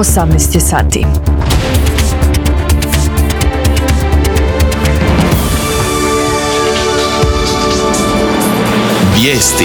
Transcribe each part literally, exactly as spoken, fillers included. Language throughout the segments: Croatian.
osamnaest je sati. Vijesti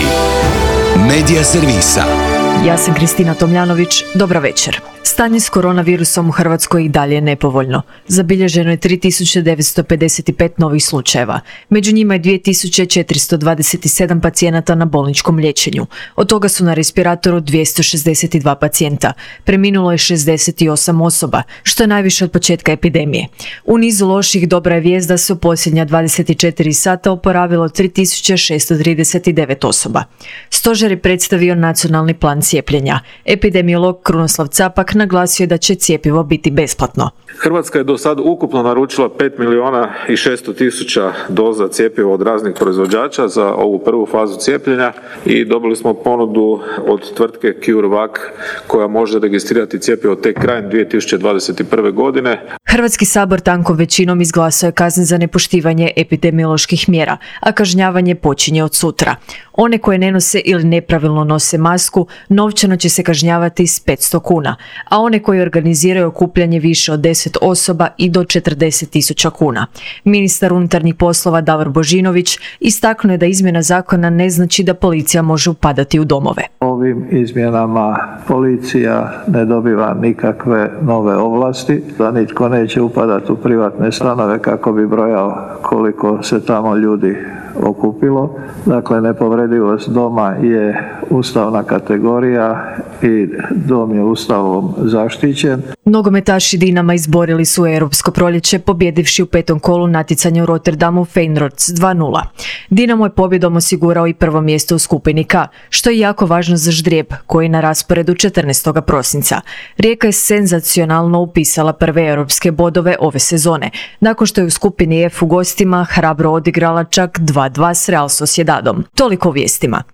Medija servisa. Ja sam Kristina Tomljanović, dobra večer. Stanje s koronavirusom u Hrvatskoj i dalje je nepovoljno. Zabilježeno je tri tisuće devetsto pedeset pet novih slučajeva. Među njima je dvije tisuće četiristo dvadeset sedam pacijenata na bolničkom liječenju. Od toga su na respiratoru dvjesto šezdeset dva pacijenta. Preminulo je šezdeset osam osoba, što je najviše od početka epidemije. U nizu loših dobra je vijest da se u posljednja dvadeset četiri sata oporavilo tri tisuće šesto trideset devet osoba. Stožer je predstavio nacionalni plan cijepljenja. Epidemiolog Krunoslav Capak naglasio je da će cjepivo biti besplatno. Hrvatska je do sad ukupno naručila pet milijuna i šesto tisuća doza cjepiva od raznih proizvođača za ovu prvu fazu cijepljenja i dobili smo ponudu od tvrtke CureVac koja može registrirati cjepivo tek krajem dvije tisuće dvadeset prve. godine. Hrvatski sabor tankom većinom izglasao je kazne za nepoštivanje epidemioloških mjera, a kažnjavanje počinje od sutra. One koje ne nose ili nepravilno nose masku, novčano će se kažnjavati s petsto kuna, a one koji organiziraju okupljanje više od deset osoba i do četrdeset tisuća kuna. Ministar unutarnjih poslova Davor Božinović istaknuo je da izmjena zakona ne znači da policija može upadati u domove. Ovim izmjenama policija ne dobiva nikakve nove ovlasti, da nitko neće upadati u privatne stanove kako bi brojao koliko se tamo ljudi okupilo. Dakle, nepovredivost doma je ustavna kategorija i dom je ustavom zaštićen. Nogometaši Dinama izborili su Europsko proljeće pobjedivši u petom kolu natjecanja u Rotterdamu Feyenoord dva nula. Dinamo je pobjedom osigurao i prvo mjesto u skupini K, što je jako važno za ždrijeb koji je na rasporedu četrnaestog prosinca. Rijeka je senzacionalno upisala prve europske bodove ove sezone, nakon što je u skupini F u gostima hrabro odigrala čak dva dva s Real Sociedadom. Toliko u vijestima.